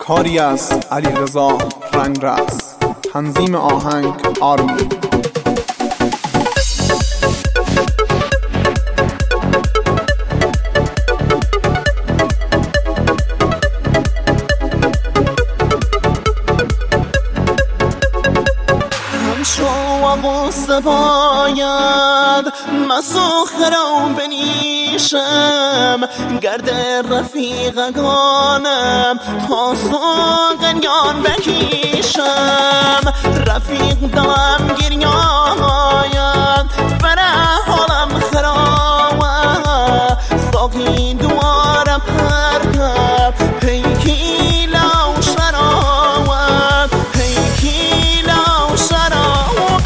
کاری از علیرضا رنگرز، تنظیم آهنگ آرمین. غصه باید مسخرم بنیشم، گرد رفیقانم تا سوگنیان بکیشم. رفیق دلم گریاید بره حالم خرابه، ساقی دوارم پرده پیکی لو شرابه، پیکی لو شرابه.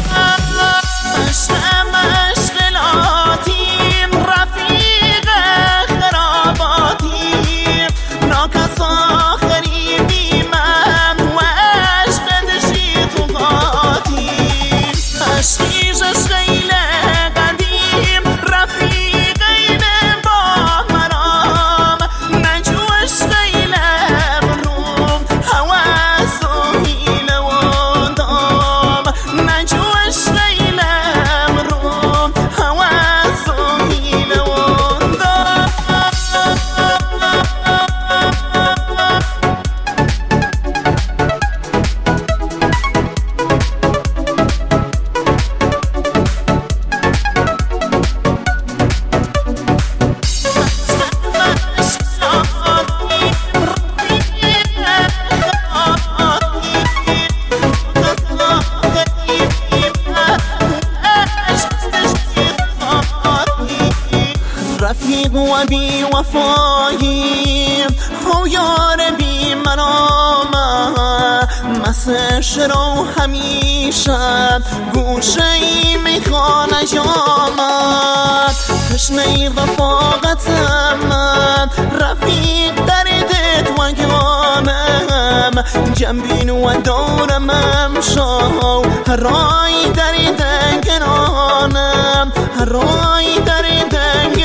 رفیق و بی وفایی او یار بی مرامه، مثل شرو همیشه گوشه ای میخوانه جامد. تشنه رفاقتم رفیق دردت وگانم، جنبین و دورم امشو هرای درد گرانم، هرای درد